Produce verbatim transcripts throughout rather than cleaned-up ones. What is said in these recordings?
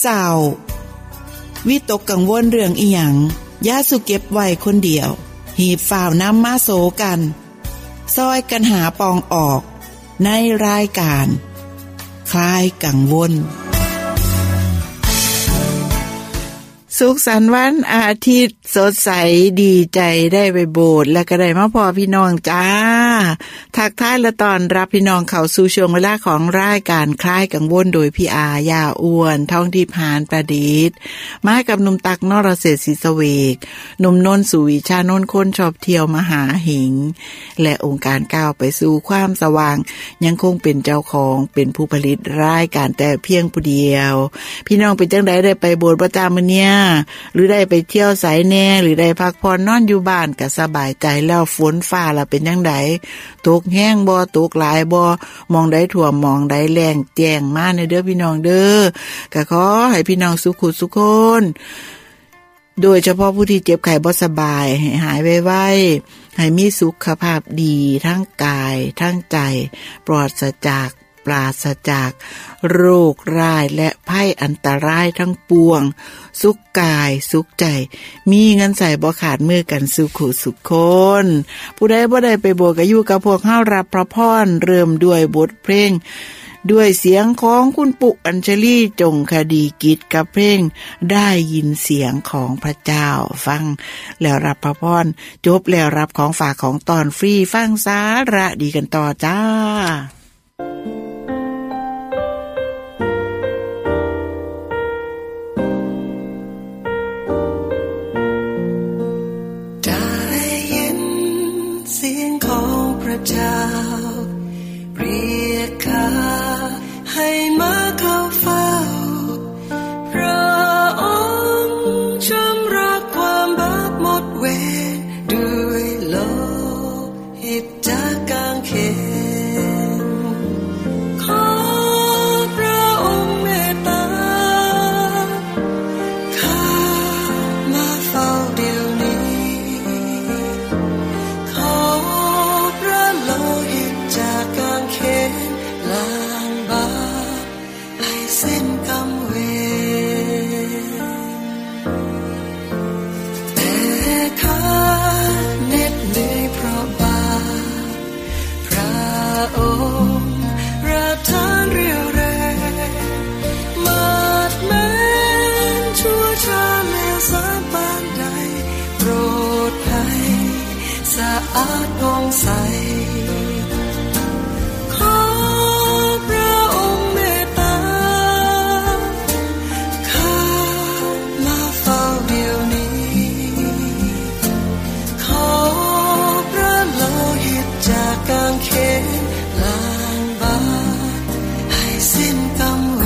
เศร้าวิตกกังวลเรื่องอีหยังอย่าสุเก็บไว้คนเดียวหีบฝ่าวนำมาโสกันซอยกันหาปองออกในรายการคลายกังวลสุขสันต์วันอาทิตย์สดใสดีใจได้ไปโบสถ์และก็ได้มาพอพี่น้องจ้าทักทายและตอนรับพี่น้องเข้าสู่ช่วงเวลาของรายการคลายกังวลโดยพี่อายาอ้วนท่องทิพย์หานประดิษฐ์มากับหนุ่มตักนรเศรษฐ์ศรีสเวกหนุ่มนนท์สุวิชานนท์คนชอบเที่ยวมหาหิงและองค์การก้าวไปสู่ความสว่างยังคงเป็นเจ้าของเป็นผู้ผลิตรายการแต่เพียงผู้เดียวพี่น้องเป็นจังได๋ได้ไปโบสถ์ประจำมื้อเนี่ยหรือได้ไปเที่ยวไสแน่หรือได้พักผ่อนนอนอยู่บ้านก็สบายใจแล้วฝนฟ้าล่ะเป็นจังได๋ตกแห้งบ่ตกหลายบ่มองได้ท่วมมองได้แล้งแจ้งมาในเด้อพี่น้องเด้อก็ขอให้พี่น้องสุขสุขคนโดยเฉพาะผู้ที่เจ็บไข้บ่สบายให้หายไวๆให้มีสุขภาพดีทั้งกายทั้งใจปลอดจากปราศจากโรคร้ายและภัยอันตรายทั้งปวงสุขกายสุขใจมีเงินใส่บ่ขาดมือกันสุขสุขคนผู้ใดบ่ได้ไปโบสถ์ก็อยู่กับพวกเฮารับพระพรเริ่มด้วยบทเพลงด้วยเสียงของคุณปุอัญชลีจงคดีกิจกับเพลงได้ยินเสียงของพระเจ้าฟังแล้วรับพระพรจบแล้วรับของฝากของตอนฟรีฟังสาระดีกันต่อจ้าเจ้าเรียกข้าให้มาเข้าเฝ้าพระองค์ชำระความบาปหมดเวรด้วยโลหิตจากกางเขนขอพระองค์เมตตาข้ามาเฝ้าเดี๋ยวนี้จากกางเขนล้างบาปให้สิ้นกรรมเวรแต่ข้าเหน็ดเหนื่อยเพราะบาปพระองค์ประทานเรี่ยวแรงมาดแม้นชั่วช้าแล้วสาปานใดโปรดให้สะอาดผ่องใสกางเขนล้างบาปให้สิ้นกรรมเว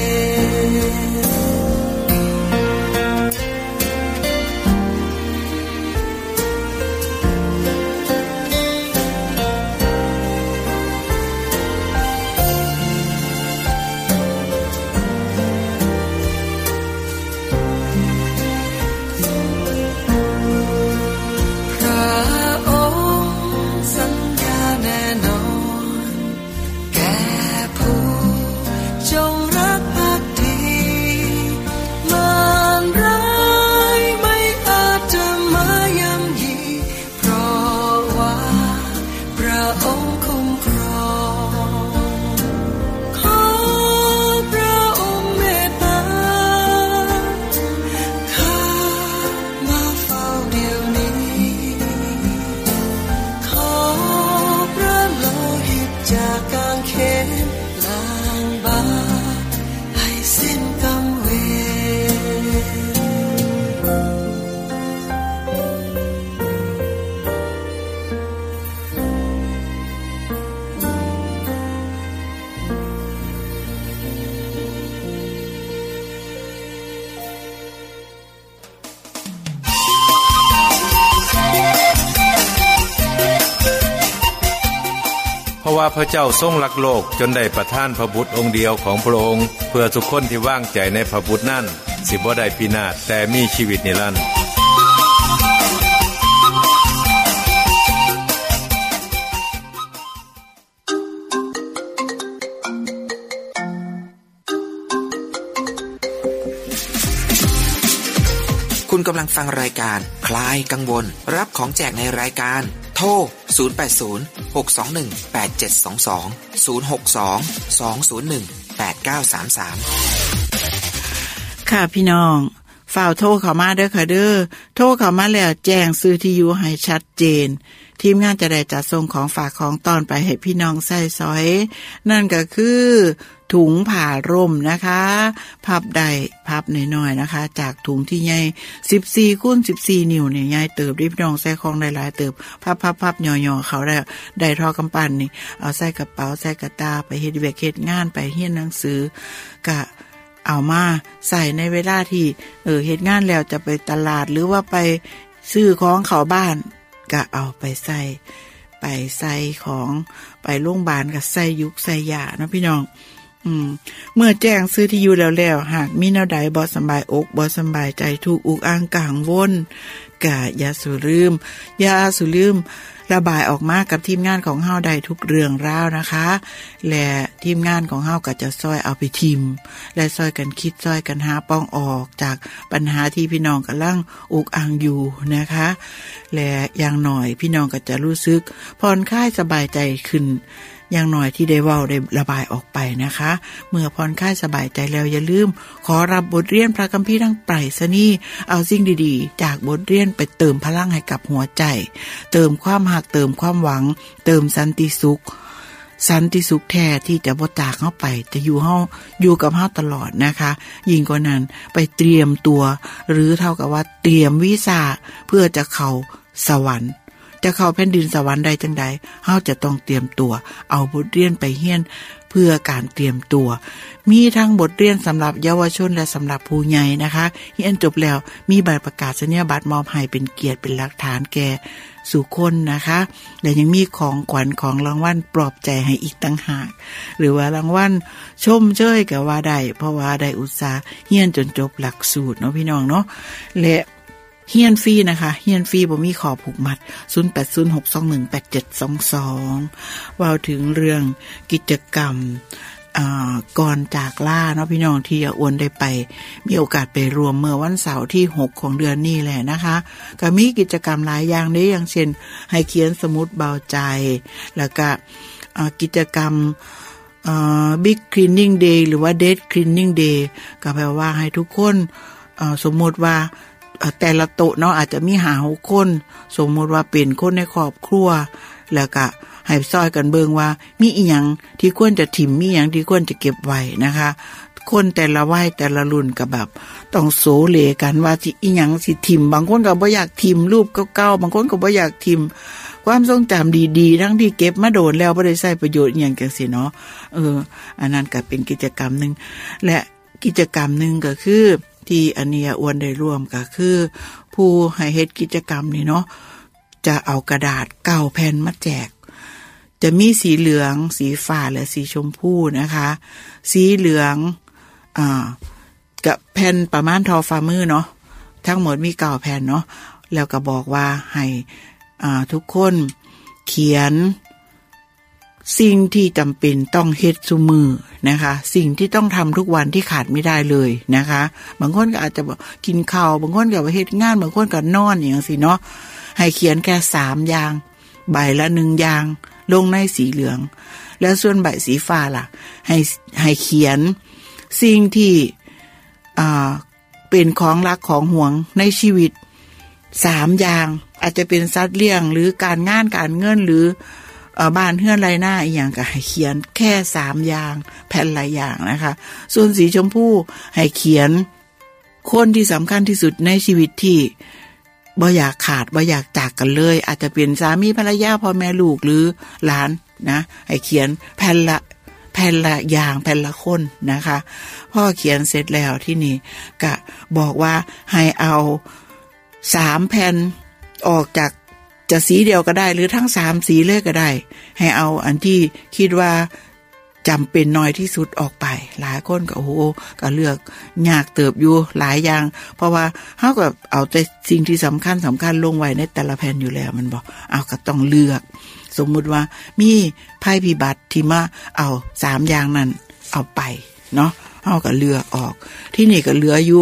เพราะว่าพระเจ้าทรงรักโลกจนได้ประทานพระบุตรองค์เดียวของพระองค์เพื่อทุกคนที่วางใจในพระบุตรนั้นสิบ่ได้พินาศแต่มีชีวิตนิรันดร์คุณกำลังฟังรายการคลายกังวลรับของแจกในรายการโทรศูนย์ แปด ศูนย์ หก สอง หนึ่ง แปด เจ็ด สอง สอง ศูนย์ หก สอง สอง ศูนย์ หนึ่ง แปด เก้า สาม สามค่ะพี่น้องฝ่าวโทรเข้ามาเด้อค่ะเด้อโทรเข้ามาแล้วแจ้งซื้อที่อยู่ให้ชัดเจนทีมงานจะได้จัดส่งของฝากของตอนไปให้พี่น้องใส่ซอยนั่นก็คือถุงผ้าร่มนะคะพับได้พับน้อยๆนะคะจากถุงที่ใหญ่สิบสี่คูณสิบสี่นิ้วเนี่ยใหญ่เติบพี่น้องใส่ของหลายๆเติบพับๆๆย่อๆเขาได้ได้ทอกำปั้นนี่เอาใส่กระเป๋าใส่กระตาไปเฮ็ดเวียกเฮ็ดงานไปเรียนหนังสือก็เอามาใส่ในเวลาที่เออเฮ็ดงานแล้วจะไปตลาดหรือว่าไปซื้อของเข้าบ้านก็เอาไปใส่ไปใส่ของไปโรงพยาบาลก็ใส่ยุกใส่ยาเนาะพี่น้องอืมเมื่อแจ้งซื้อที่อยู่แล้วแล้วหากมีแนวใดบ่สบายอกบ่สบายใจทุกข์อุกอ่างกังวลก็อย่าสุลืมอย่าสุลืมระบายออกมากับทีมงานของเฮาได้ทุกเรื่องราวนะคะและทีมงานของเฮาก็จะซอยเอาไปทิมและซอยกันคิดซอยกันหาป้องออกจากปัญหาที่พี่น้องกำลังอุกอ่างอยู่นะคะและอย่างหน่อยพี่น้องก็จะรู้สึกผ่อนคลายสบายใจขึ้นอย่างหน่อยที่ได้เว้าได้ระบายออกไปนะคะเมื่อผ่อนคลายสบายใจแล้วอย่าลืมขอรับบทเรียนพระคัมภีร์ทางไปรษณีย์เอาสิ่งดีๆจากบทเรียนไปเติมพลังให้กับหัวใจเติมความหักเติมความหวังเติมสันติสุขสันติสุขแท้ที่จะบ่จากเฮาไปจะอยู่เฮาอยู่กับเฮาตลอดนะคะยิ่งกว่านั้นไปเตรียมตัวหรือเท่ากับว่าเตรียมวีซ่าเพื่อจะเข้าสวรรค์จะเข้าแผ่นดินสวรรค์ได้จังใดเฮาจะต้องเตรียมตัวเอาบทเรียนไปเรียนเพื่อการเตรียมตัวมีทั้งบทเรียนสำหรับเยาวชนและสำหรับผู้ใหญ่นะคะเรียนจบแล้วมีใบประกาศนียบัตรมอบให้เป็นเกียรติเป็นหลักฐานแก่สู่คนนะคะและยังมีของขวัญของรางวัลปลอบใจให้อีกต่างหากหรือว่ารางวัลชมเชยก็ว่าได้เพราะว่าได้อุตสาห์เรียนจนจบหลักสูตรเนาะพี่น้องเนาะและเฮียนฟรีนะคะเฮียนฟรีบ่มีขอผูกมัดศูนย์ แปด ศูนย์ หก สอง หนึ่ง แปด เจ็ด สอง สองว่าถึงเรื่องกิจกรรมอ่าก่อนจากลาเนาะพี่น้องที่อวนได้ไปมีโอกาสไปรวมเมื่อวันเสาร์ที่หกของเดือนนี้แหละนะคะก็มีกิจกรรมหลายอย่างนี้อย่างเช่นให้เขียนสมุดเบาใจแล้วก็อ่ากิจกรรมอ่า Big Cleaning Day หรือว่า Dead Cleaning Day ก็แปลว่าให้ทุกคนอ่าสมมุติว่าแต่ละโต๊ะเนาะอาจจะมีห้าหกคนสมมติว่าเป็นคนในครอบครัวแล้วก็ให้ซอยกันเบิ่งว่ามีอีหยังที่ควรจะถิ่มมีหยังที่ควรจะเก็บไว้นะคะคนแต่ละวัยแต่ละรุ่นก็แบบต้องโสเลกันว่าสิอีหยังสิถิ่มบางคนก็บ่อยากถิ่มรูปเก่าๆบางคนก็บ่อยากถิ่มความทรงจำดีๆทั้งที่เก็บมาโดนแล้วบ่ได้ใช้ประโยชน์อีหยังจังซี่เนาะเอออันนั้นก็เป็นกิจกรรมนึงและกิจกรรมนึงก็คือที่อันนี้อวนได้ร่วมก็คือผู้ให้เฮ็ดกิจกรรมนี่เนาะจะเอากระดาษเก้าแผ่นมาแจกจะมีสีเหลืองสีฟ้าและสีชมพูนะคะสีเหลืองอ่ากับแผ่นประมาณทอฝ่ามือเนาะทั้งหมดมีเก้าแผ่นเนาะแล้วก็บอกว่าให้อ่าทุกคนเขียนสิ่งที่จำเป็นต้องเฮ็ดซุมือนะคะสิ่งที่ต้องทำทุกวันที่ขาดไม่ได้เลยนะคะบางคนก็อาจจะบอกกินข้าวบางคนก็ว่าเฮ็ดงานบางคนก็นอนอย่างซี่เนาะให้เขียนแค่สามอย่างใบละหนึ่งอย่างลงในสีเหลืองแล้วส่วนใบสีฟ้าล่ะให้ให้เขียนสิ่งที่อ่าเป็นของรักของหวงในชีวิตสามอย่างอาจจะเป็นสัตว์เลี้ยงหรือการงานการเงินหรือเอ่อบ้านเฮือนไรหน้าอีหยังก็ให้เขียนแค่สามอย่างแผ่นหลายอย่างนะคะส่วนสีชมพูให้เขียนคนที่สำคัญที่สุดในชีวิตที่บ่อยากขาดบ่อยากจากกันเลยอาจจะเป็นสามีภรรยาพ่อแม่ลูกหรือหลานนะให้เขียนแผ่นละแผ่นละอย่างแผ่นละคนนะคะพ่อเขียนเสร็จแล้วที่นี่ก็บอกว่าให้เอาสามแผ่นออกจากจะสีเดียวก็ได้หรือทั้งสามสีเลยก็ได้ให้เอาอันที่คิดว่าจำเป็นน้อยที่สุดออกไปหลายคนก็โอ้โหก็เลือกยากเติบอยู่หลายอย่างเพราะว่าเฮาก็เอาแต่สิ่งที่สำคัญสำคัญลงไว้ในแต่ละแผ่นอยู่แล้วมันบอกเอาก็ต้องเลือกสมมุติว่ามีภัยพิบัติที่มาเอาสามอย่างนั้นเอาไปเนาะเฮาก็เลือกออกที่นี่ก็เหลืออยู่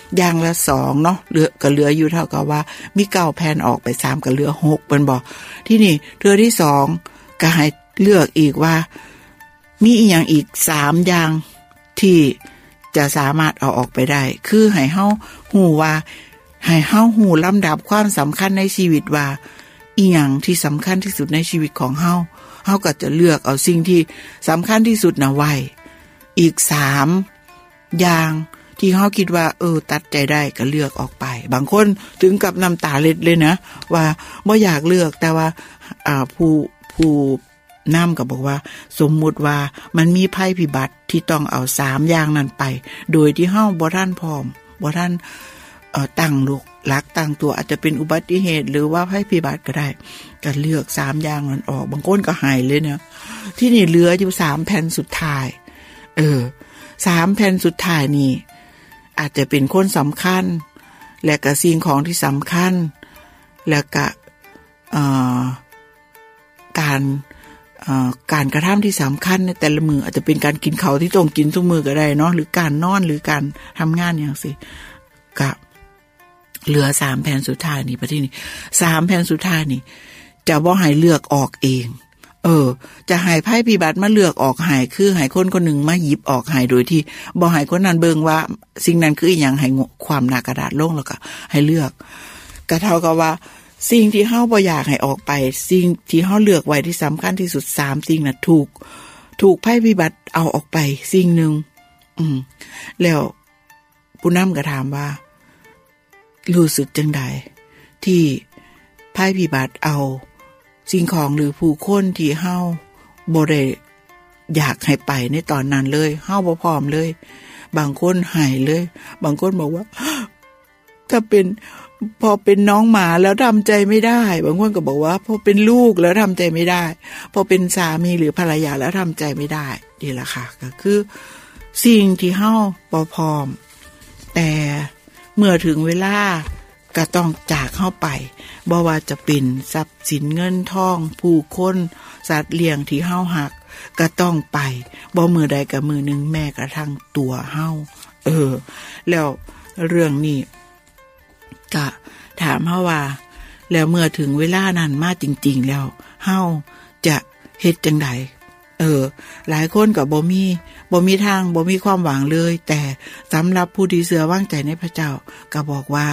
อย่างละสองเนาะเหลือก็เหลืออยู่เท่ากับว่ามีเก้าแผ่นออกไปสามก็เหลือหกเพิ่นบอกที่นี่เทื่อที่สองก็ให้เลือกอีกว่ามีอีหยังอีกสามอย่างที่จะสามารถเอาออกไปได้คือให้เฮาฮู้ว่าให้เฮาฮู้ลำดับความสำคัญในชีวิตว่าอีหยังที่สำคัญที่สุดในชีวิตของเฮาเฮาก็จะเลือกเอาสิ่งที่สำคัญที่สุดน่ะไว้อีกสามอย่างที่เฮาคิดว่าเออตัดใจได้ก็เลือกออกไปบางคนถึงกับน้ำตาเล็ดเลยนะว่าบ่อยากเลือกแต่ว่าอ่าผู้ผู้นำก็บอกว่าสมมุติว่ามันมีภัยพิบัติที่ต้องเอาสามอย่างนั้นไปโดยที่เฮาบ่ทันพร้อมบ่ทันเอ่อตั้งลูกหลักตั้งตัวอาจจะเป็นอุบัติเหตุหรือว่าภัยพิบัติก็ได้ก็เลือกสามอย่างนั้นออกบางคนก็หายเลยเนี่ยที่นี่เหลืออยู่สามแผ่นสุดท้ายเออสามแผ่นสุดท้ายนี่อาจจะเป็นคนสำคัญและก็สิ่งของที่สำคัญแล้วก็เอ่อการเอ่อการกระทำที่สำคัญในแต่ละมืออาจจะเป็นการกินข้าวที่ต้องกินทุกมื้อก็ได้เนาะหรือการนอนหรือการทำงานอย่างสิก็เหลือสามแผ่นสุดท้ายนี่ประเทศนี้สามแผ่นสุดท้ายนี่จะบ่ให้เลือกออกเองเออจะให้ภัยพิบัติมาเลือกออกให้คือให้คนคนหนึ่งมาหยิบออกให้โดยที่บ่ให้คนนั้นเบิ่งว่าสิ่งนั้นคืออีหยังให้ความหน้ากระดาษลงแล้วก็ให้เลือกก็เท่ากับว่าสิ่งที่เฮาบ่อยากให้ออกไปสิ่งที่เฮาเลือกไว้ที่สำคัญที่สุดสามสิ่งน่ะถูกถูกภัยพิบัติเอาออกไปสิ่งนึงอืมแล้วผู้นำก็ถามว่ารู้สึกจังใดที่ภัยพิบัติเอาสิ่งของหรือผู้คนที่เฮาบ่ได้อยากให้ไปในตอนนั้นเลยเฮาบ่พร้อมเลยบางคนหายเลยบางคนบอกว่าถ้าเป็นพอเป็นน้องหมาแล้วทำใจไม่ได้บางคนก็บอกว่าพอเป็นลูกแล้วทำใจไม่ได้พอเป็นสามีหรือภรรยาแล้วทำใจไม่ได้นี่แหละค่ะก็คือสิ่งที่เฮาบ่พร้อมแต่เมื่อถึงเวลาก็ต้องจากเฮาไปบ่ว่าจะเป็นทรัพย์สินเงินทองผู้คนสัตว์เลี้ยงที่เฮารักก็ต้องไปบ่มื้อใดก็มื้อนึงแม้กระทั่งตัวเฮาเออแล้วเรื่องนี้ก็ถามเฮาว่าแล้วเมื่อถึงเวลานั้นมาจริงๆแล้วเฮาจะเฮ็ดจังไดเออหลายคนก็บ่มีบ่มีทางบ่มีความหวังเลยแต่สำหรับผู้ที่เชื่อวางใจในพระเจ้าก็บอกว่า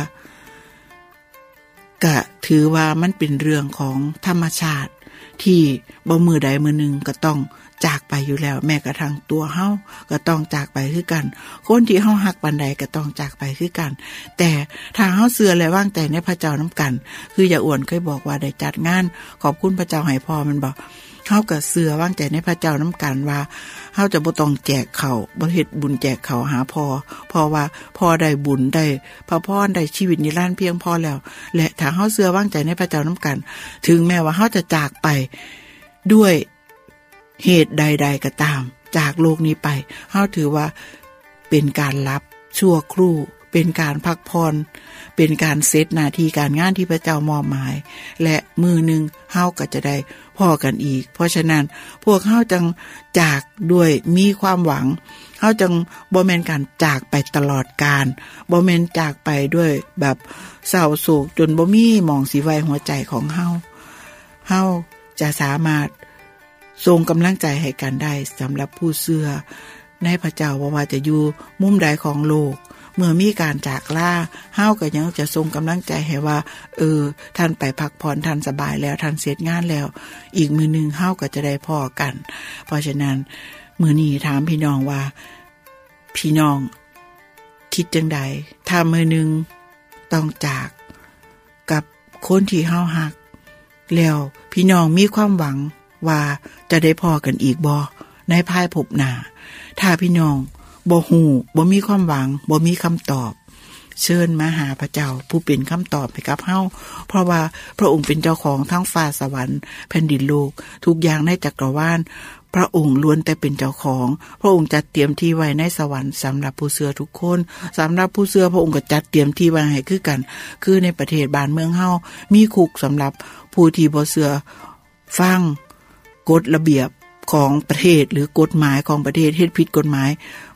ก็ถือว่ามันเป็นเรื่องของธรรมชาติที่บ่มื้อใดมื้อหนึ่งก็ต้องจากไปอยู่แล้วแม้กระทั่งตัวเฮาก็ต้องจากไปคือกันคนที่เฮาฮักปานใดก็ต้องจากไปคือกันแต่ถ้าเฮาเชื่อและวางใจในพระเจ้านำกันคืออย่าอ้วนเคยบอกว่าได้จัดงานขอบคุณพระเจ้าให้พอมันบอกเฮาก็เชื่อวางใจในพระเจ้านำกันว่าเฮาจะบ่ต้องแจกข้าวบ่เฮ็ดบุญแจกข้าวหาพอเพราะว่าพอได้บุญได้พระพรได้ชีวิตนิรันดร์เพียงพอแล้วและถ้าเฮาเชื่อวางใจในพระเจ้านำกันถึงแม้ว่าเฮาจะจากไปด้วยเหตุใดๆก็ตามจากโลกนี้ไปเฮาถือว่าเป็นการรับชั่วครู่เป็นการพักผ่อนเป็นการเสร็จหน้าที่การงานที่พระเจ้ามอบหมายและมือนึงเฮาก็จะได้พ้อกันอีกเพราะฉะนั้นพวกเฮาจังจากด้วยมีความหวังเฮาจังบ่แม่นการจากไปตลอดกาลบ่แม่นจากไปด้วยแบบเศร้าโศกจนบ่มีหม่องสิไว้หัวใจของเฮาเฮาจะสามารถส่งกำลังใจให้กันได้สำหรับผู้เชื่อในพระเจ้าบ่ว่าจะอยู่มุมใดของโลกเมื่อมีการจากลาเฮาก็ยังจะส่งกำลังใจให้ว่าเออท่านไปพักผ่อนท่านสบายแล้วท่านเสร็จงานแล้วอีกมื้อนึงเฮาก็จะได้พ้อกันเพราะฉะนั้นมื้อนี้ถามพี่น้องว่าพี่น้องคิดจังใดถ้ามื้อนึงต้องจากกับคนที่เฮารักแล้วพี่น้องมีความหวังว่าจะได้พ้อกันอีกบ่ในภายภพหน้าถ้าพี่น้องบ่ฮู้บ่มีความหวังบ่มีคำตอบเชิญมาหาพระเจ้าผู้เป็นคำตอบให้กับเฮาเพราะว่าพระองค์เป็นเจ้าของทั้งฟ้าสวรรค์แผ่นดินโลกทุกอย่างในจักรวาลพระองค์ล้วนแต่เป็นเจ้าของพระองค์จัดเตรียมที่ไว้ในสวรรค์สำหรับผู้เชื่อทุกคนสำหรับผู้เชื่อพระองค์ก็จัดเตรียมที่ไว้ให้คือกันคือในประเทศบ้านเมืองเฮามีคุกสำหรับผู้ที่บ่เชื่อฟังกฎระเบียบของประเทศหรือกฎหมายของประเทศเฮ็ดผิดกฎหมาย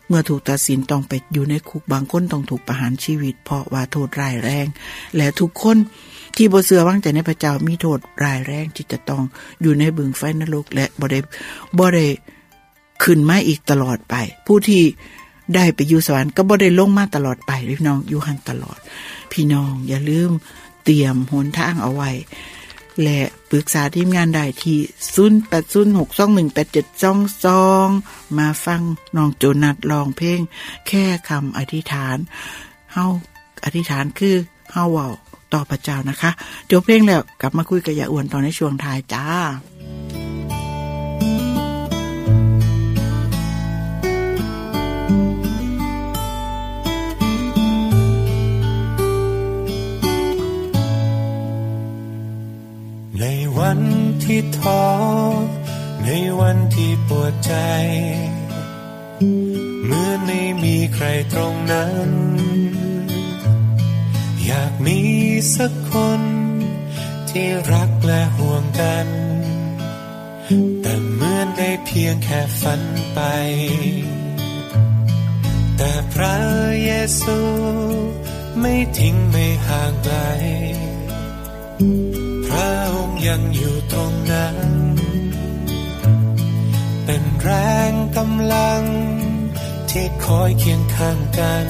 เมื่อถูกตัดสินต้องไปอยู่ในคุกบางคนต้องถูกประหารชีวิตเพราะว่าโทษร้ายแรงและทุกคนที่บ่เชื่อวางใจในพระเจ้ามีโทษร้ายแรงที่จะต้องอยู่ในบึงไฟนรกและบ่ได้บ่ได้ขึ้นมาอีกตลอดไปผู้ที่ได้ไปอยู่สวรรค์ก็บ่ได้ลงมาตลอดไปพี่น้องอยู่หั่นตลอดพี่น้องอย่าลืมเตรียมหนทางเอาไว้และปรึกษาทีมงานได้ที่ศูนย์ แปด ศูนย์ หก สอง หนึ่ง แปด เจ็ด สอง สองมาฟังน้องโจนัสร้องเพลงแค่คำอธิษฐานเฮาอธิษฐานคือเฮาเว้าต่อพระเจ้านะคะจบเพลงแล้วกลับมาคุยกับยาอ้วนตอนในช่วงท้ายจ้าในวันที่ท้อในวันที่ปวดใจเมื่อไม่มีใครตรงนั้นอยากมีสักคนที่รักและห่วงกันแต่เหมือนได้เพียงแค่ฝันไปแต่พระเยซูไม่ทิ้งไม่ห่างไกลพระองค์ยังอยู่ตรงนั้นเป็นแรงกำลังที่คอยเคียงข้างกัน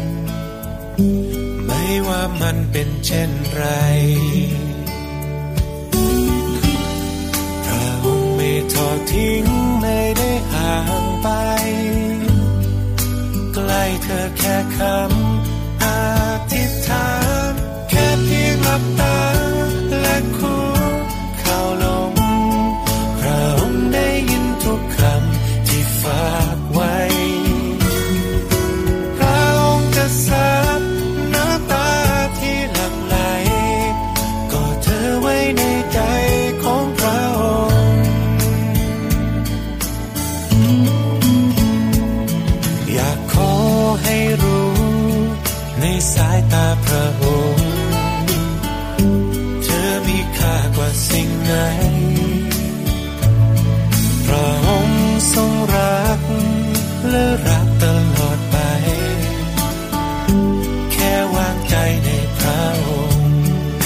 ไม่ว่ามันเป็นเช่นไรพระองค์ไม่ทอดทิ้งไม่ได้ห่างไปใกล้เธอแค่คำอธิษฐานแค่เพียงหลับตาและคุกเข่าลงพระองค์ได้ยินทุกคำที่ฝากไว้พระองค์จะซับน้ำตาที่หลั่งไหลกอดเธอไว้ในใจของพระองค์อยากขอให้รู้ในสายตาพระองค์มีค่ากว่าสิ่งไหนพระองค์ทรงรักและรักตลอดไปแค่วางใจในพระองค์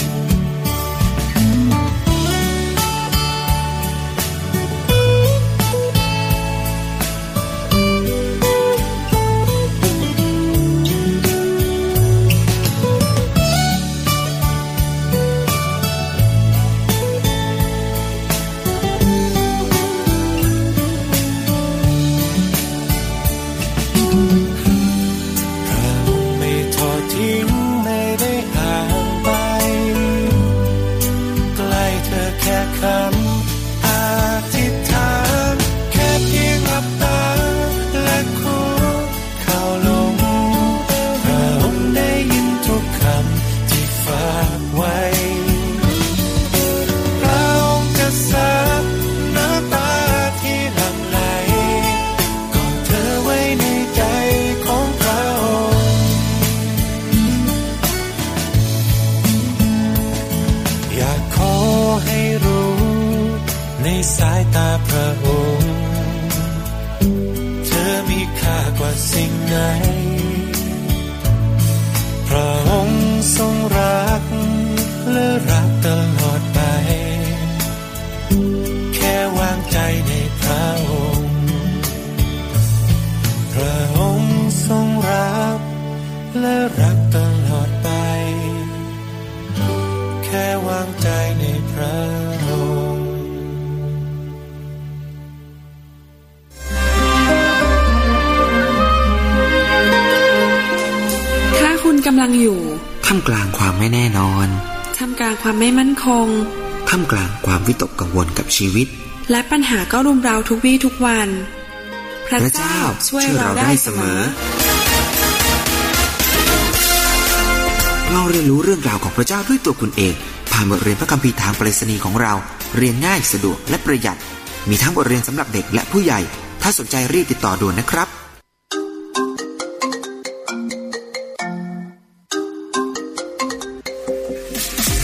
สายตาพระองค์เธอมีค่ากว่าสิ่งไหนพระองค์ทรงรักและรักตลอดไปแค่วางใจในพระองค์พระองค์ทรงรักและรักตลอดไปแค่วางใจในพระองค์กำลังอยู่ท่ามกลางความไม่แน่นอนท่ามกลางความไม่มั่นคงท่ามกลางความวิตกกังวลกับชีวิตและปัญหาก็รุมเร้าทุกวี่ทุกวันพระเจ้าช่วยเราได้เสมอเราเรียนรู้เรื่องราวของพระเจ้าด้วยตัวคุณเองผ่านบทเรียนพระคัมภีร์ทางไปรษณีย์ของเราเรียนง่ายสะดวกและประหยัดมีทั้งบทเรียนสำหรับเด็กและผู้ใหญ่ถ้าสนใจรีบติดต่อด่วนนะครับ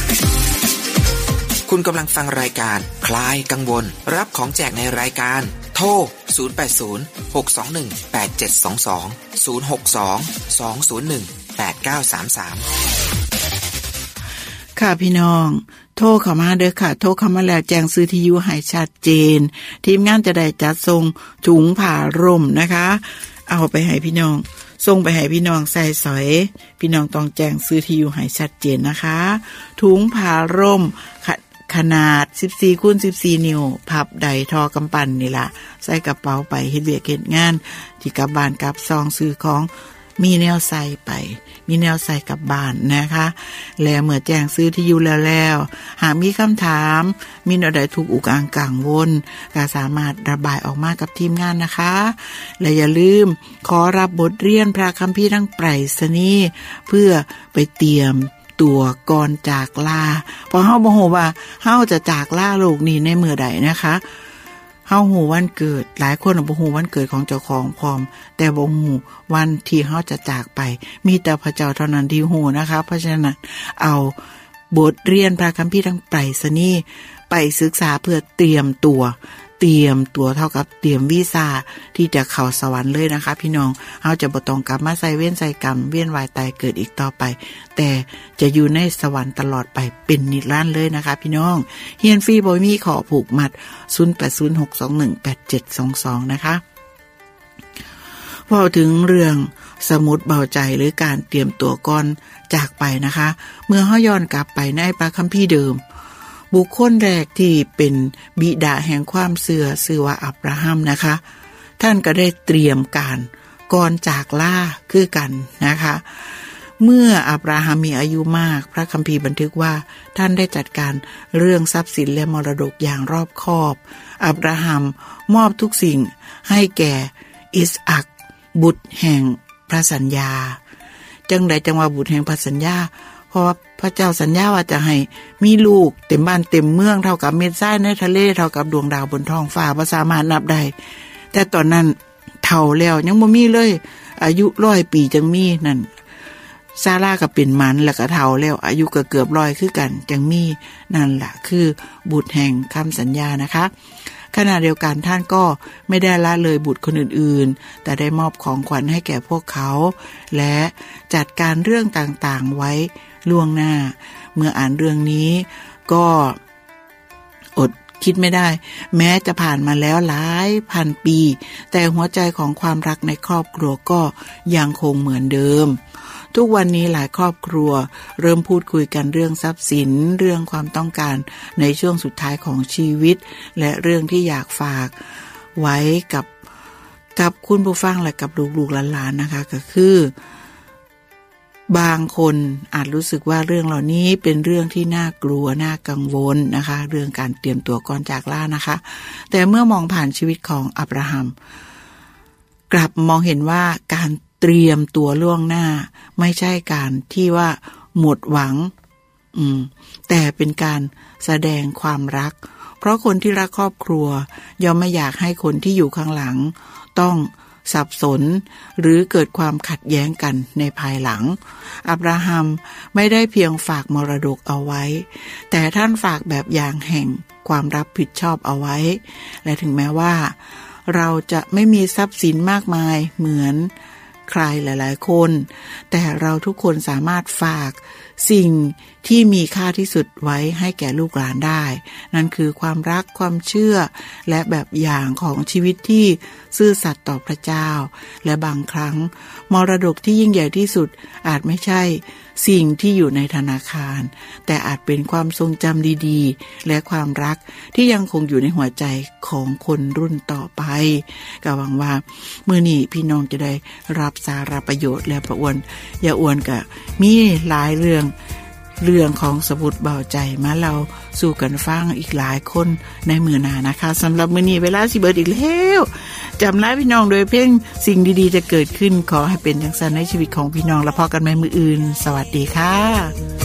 คุณกำลังฟังรายการคลายกังวลรับของแจกในรายการโโทรศูนย์ แปด ศูนย์ หก สอง หนึ่ง แปด เจ็ด สอง สอง ศูนย์ หก สอง สอง ศูนย์ หนึ่ง แปด เก้า สาม สามค่ะพี่น้องโทรเข้ามาเด้อค่ะโทรเข้ามาแล้วแจ้งซื้อที่อยู่ให้ชัดเจนทีมงานจะได้จัดส่งถุงผ้าร่มนะคะเอาไปให้พี่น้องส่งไปให้พี่น้องใส่สอยพี่น้องต้องแจ้งซื้อที่อยู่ให้ชัดเจนนะคะถุงผ้าร่มขนาด สิบสี่คูณสิบสี่ นิ้วพับใดทอกำปั้นนี่ล่ะใส่กระเป๋าไปเฮ็ดเวียกเฮ็ดงานที่กลับบ้านกลับซองซื้อของมีแนวใส่ไปมีแนวใส่กลับบ้านนะคะแล้วเมื่อแจ้งซื้อที่อยู่แล้วแล้วหากมีคำถามมีแนวใดถูกอุกอังกังวลก็สามารถระบายออกมากับทีมงานนะคะและอย่าลืมขอรับบทเรียนพระคัมภีร์ทั้งไปรษณีย์เพื่อไปเตรียมตัวก่อนจากลาเพราะเฮาบ่ฮู้ว่าเฮาจะจากลาโลกนี้ในมื้อใดนะคะเฮาฮู้วันเกิดหลายคนบ่ฮู้วันเกิดของเจ้าของพร้อมแต่บ่ฮู้วันที่เฮาจะจากไปมีแต่พระเจ้าเท่านั้นที่ฮู้นะคะเพราะฉะนั้นเอาบทเรียนพระคัมภีร์ทั้งไปรษณีย์ไปศึกษาเพื่อเตรียมตัวเตรียมตัวเท่ากับเตรียมวีซ่าที่จะเข้าสวรรค์เลยนะคะพี่น้องเฮาจะบ่ต้องกลับมาใส่เว้นใส่กรรมเวียนว่ายตายเกิดอีกต่อไปแต่จะอยู่ในสวรรค์ตลอดไปเป็นนิรันดร์เลยนะคะพี่น้องเรียนฟรีบ่มีขอผูกมัดศูนย์ แปด ศูนย์ หก สอง หนึ่ง แปด เจ็ด สอง สองนะคะพอถึงเรื่องสมุดเบาใจหรือการเตรียมตัวก่อนจากไปนะคะเมื่อเฮาย้อนกลับไปในพระคัมภีร์เดิมบุคคลแรกที่เป็นบิดาแห่งความเชื่อชื่อว่าอับราฮัมนะคะท่านก็ได้เตรียมการก่อนจากลาคือกันนะคะเมื่ออับราฮัมมีอายุมากพระคัมภีร์บันทึกว่าท่านได้จัดการเรื่องทรัพย์สินและมรดกอย่างรอบคอบอับราฮัมมอบทุกสิ่งให้แก่อิสอัคบุตรแห่งพระสัญญาจังใดจังว่าบุตรแห่งพระสัญญาเพราะพระเจ้าสัญญาว่าจะให้มีลูกเต็มบ้านเต็มเมืองเท่ากับเม็ดทรายในทะเลเท่ากับดวงดาวบนท้องฟ้าบ่สามารถนับได้แต่ตอนนั้นเฒ่าแล้วยังบ่มีเลยอายุร้อยปีจังมีนั่นซาร่าก็เป็นมันแล้วก็เฒ่าแล้วอายุก็เกือบร้อยคือกันจังมีนั่นล่ะคือบุตรแห่งคำสัญญานะคะขณะเดียวกันท่านก็ไม่ได้ละเลยบุตรคนอื่นๆแต่ได้มอบของขวัญให้แก่พวกเขาและจัดการเรื่องต่างๆไว้ล่วงหน้าเมื่ออ่านเรื่องนี้ก็อดคิดไม่ได้แม้จะผ่านมาแล้วหลายพันปีแต่หัวใจของความรักในครอบครัวก็ยังคงเหมือนเดิมทุกวันนี้หลายครอบครัวเริ่มพูดคุยกันเรื่องทรัพย์สินเรื่องความต้องการในช่วงสุดท้ายของชีวิตและเรื่องที่อยากฝากไว้กับกับคุณผู้ฟังและกับลูกๆหลานๆนะคะก็คือบางคนอาจรู้สึกว่าเรื่องเหล่านี้เป็นเรื่องที่น่ากลัวน่ากังวลนะคะเรื่องการเตรียมตัวก่อนจากลานะคะแต่เมื่อมองผ่านชีวิตของอับราฮัมกลับมองเห็นว่าการเตรียมตัวล่วงหน้าไม่ใช่การที่ว่าหมดหวังอืมแต่เป็นการแสดงความรักเพราะคนที่รักครอบครัวย่อมไม่อยากให้คนที่อยู่ข้างหลังต้องสับสนหรือเกิดความขัดแย้งกันในภายหลังอับราฮัมไม่ได้เพียงฝากมรดกเอาไว้แต่ท่านฝากแบบอย่างแห่งความรับผิดชอบเอาไว้และถึงแม้ว่าเราจะไม่มีทรัพย์สินมากมายเหมือนใครหลายๆคนแต่เราทุกคนสามารถฝากสิ่งที่มีค่าที่สุดไว้ให้แก่ลูกหลานได้นั่นคือความรักความเชื่อและแบบอย่างของชีวิตที่ซื่อสัตย์ต่อพระเจ้าและบางครั้งมรดกที่ยิ่งใหญ่ที่สุดอาจไม่ใช่สิ่งที่อยู่ในธนาคารแต่อาจเป็นความทรงจำดีๆและความรักที่ยังคงอยู่ในหัวใจของคนรุ่นต่อไปก็หวังว่ามื้อนี้พี่น้องจะได้รับสาระประโยชน์และประอวนอย่าอวนก็มีหลายเรื่องเรื่องของสมุดเบาใจมาเราสู่กันฟังอีกหลายคนในมื้อหน้านะคะสำหรับมื้อนี้เวลาสิเบิดอีกแล้วจำลาพี่น้องโดยเพลงสิ่งดีๆจะเกิดขึ้นขอให้เป็นจังซั่นในชีวิตของพี่น้องแล้วพบกันใหม่มื้ออื่นสวัสดีค่ะ